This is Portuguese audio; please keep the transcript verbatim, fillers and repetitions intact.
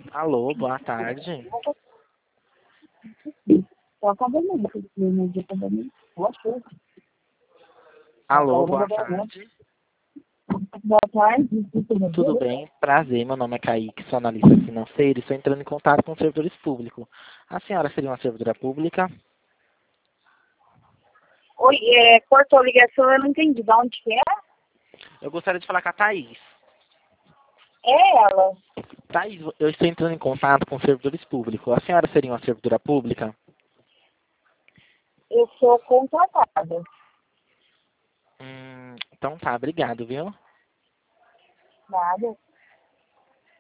Alô, boa tarde. Alô, boa tarde. Boa tarde, Tudo bem? Prazer, meu nome é Kaique, sou analista financeiro e estou entrando em contato com servidores públicos. A senhora seria uma servidora pública? Oi, é, cortou a ligação, eu não entendi. De onde que é? Eu gostaria de falar com a Thaís. É ela. Thaís, eu estou entrando em contato com servidores públicos. A senhora seria uma servidora pública? Eu sou contratada. Hum, então tá, obrigado, viu? Nada.